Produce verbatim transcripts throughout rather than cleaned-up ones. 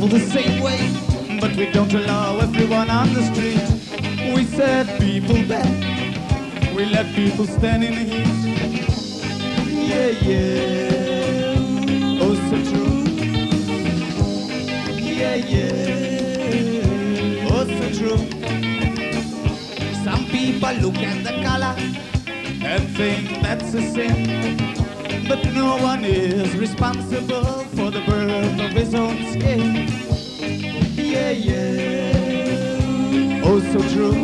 travel the same way, but we don't allow everyone on the street. We set people back, we let people stand in the heat. Yeah, yeah, oh so true. Yeah, yeah, oh so true. Some people look at the color and think that's a sin, but no one is responsible for the birth of his own skin. Yeah, yeah, oh so true.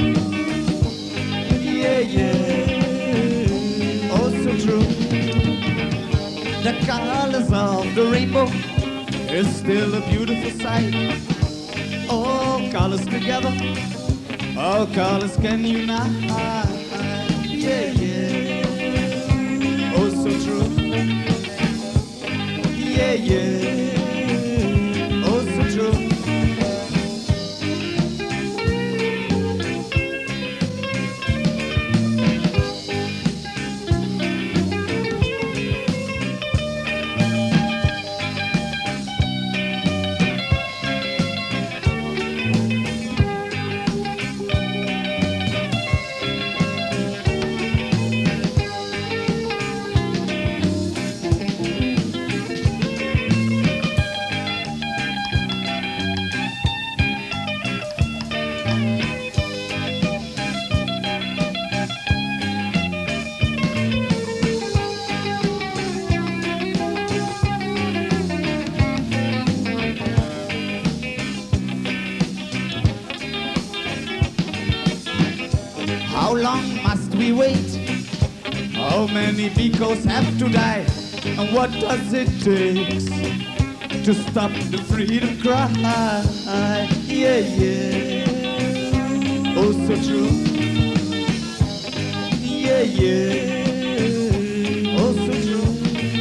Yeah, yeah, oh so true. The colors of the rainbow is still a beautiful sight. All colors together, all colors can unite. Yeah, yeah, oh so true. Yeah, yeah, oh so true. How long must we wait? How many because have to die? And what does it take to stop the freedom cry? Yeah, yeah, oh so true. Yeah, yeah, oh so true.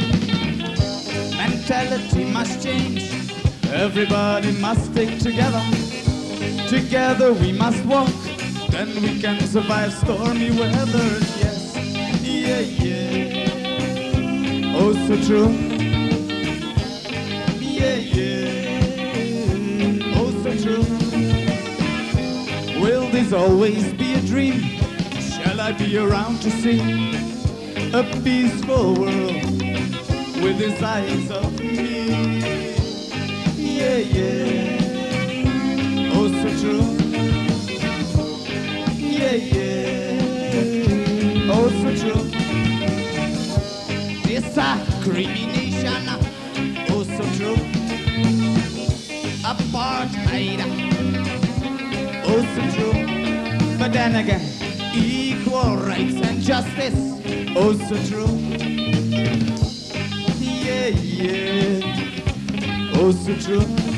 Mentality must change. Everybody must stick together. Together we must walk. Then we can survive stormy weather, yes. Yeah, yeah, oh so true. Yeah, yeah, oh so true. Will this always be a dream? Shall I be around to see a peaceful world with his eyes of me? Yeah, yeah, oh so true. Yeah, yeah, oh so true. Discrimination, oh so true. Apartheid, oh so true. But then again, equal rights and justice, oh so true. Yeah, yeah, oh so true.